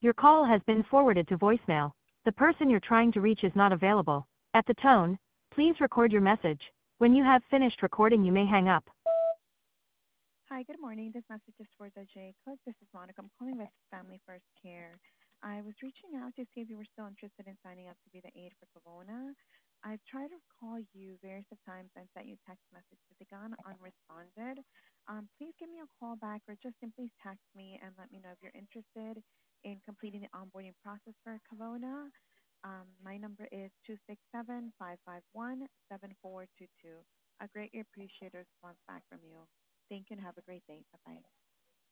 Your call has been forwarded to voicemail. The person you're trying to reach is not available. At the tone, please record your message. When you have finished recording, you may hang up. Hi, good morning. This message is for the J Cook. This is Monica. I'm calling with Family First Care. I was reaching out to see if you were still interested in signing up to be the aide for Corona. I've tried to call you various times and sent you text messages to gone unresponded. Please give me a call back or just simply text me and let me know if you're interested in completing the onboarding process for Corona. My number is 267-551-7422. I greatly appreciate a response back from you. Thank you and have a great day. Bye-bye.